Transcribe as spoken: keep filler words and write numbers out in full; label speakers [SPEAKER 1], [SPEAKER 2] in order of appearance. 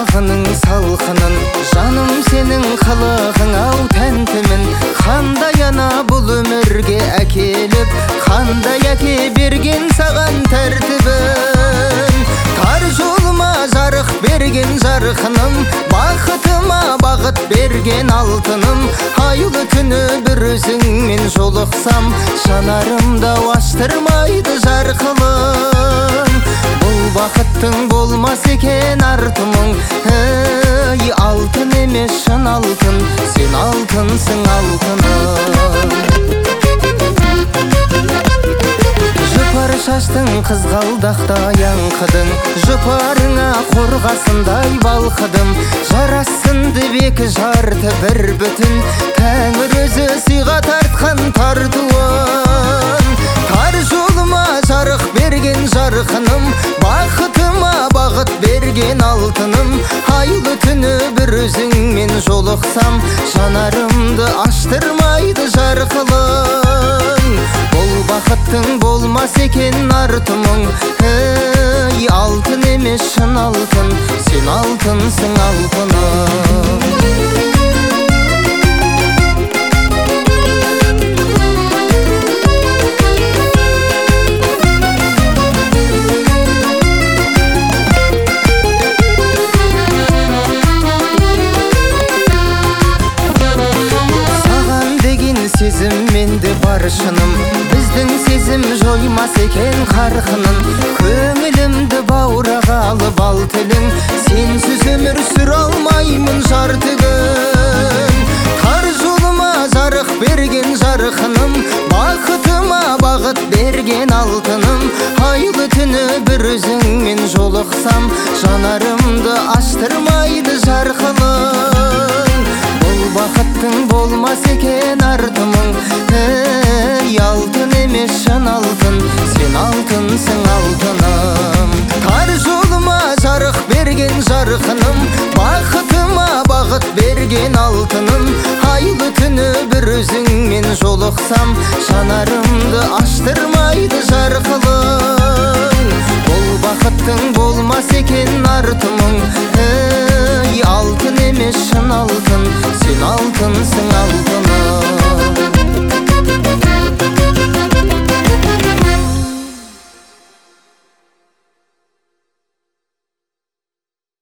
[SPEAKER 1] тамағының салқынын, жаным сенің қылығың ау тәнтімін. Қандай ана бұл өмірге әкеліп, қандай әке берген саған тәртібін. Тар жолыма жарық берген жарқыным, бақытыма бағыт берген алтыным. Айлы күні бір өзіңмен жолықсам, жанарымда аштырмайды жарқылың. Бұл бақыттың болмас екен артымың. Ей, алтын емес шын алтын, сен алтынсың алтыным. Жұпар шаштың қызғалдақтай аңқыдың, жұпарыңа қорғасындай балқыдым. Жарасынды бекі жарты бір бүтін, Тәңір өзі сыйға тартқан тартуын. Тар жолыма жарық берген жарқыным, бақытыма бағыт берген алтыным. Айлы түні бір өзіңмен жолықсам, жанарымды аштырмайды жарқылың. Бұл бақыттың болмас екен артымың. Ей, алтын емес шын алтын, сен алтынсың алтыным. Сезім менде бар шыным, біздің сезім жоймас екен қарқынын. Көңілімді баураға алып ал тілің, сенсіз өмір сүр алмаймын жарты күн. Тар жолыма жарық берген жарқыным, бақытыма бағыт берген алтыным. Айлы түні бір өзіңмен жолықсам, жанарымды аштырмайды жарқылың. Бұл бақыттың болмас екен артымың. Ей, алтын емес шын алтын, сен алтынсың алтыным. Тар жолыма жарық берген жарқыным, бақытыма бағыт берген алтыным. Айлы түні бір өзіңмен жолықсам, жанарымды аштырмайды жарқылың. Бұл бақыттың болмас екен артымың. Ей, алтын емес шын алтын, сен алтынсың алтын.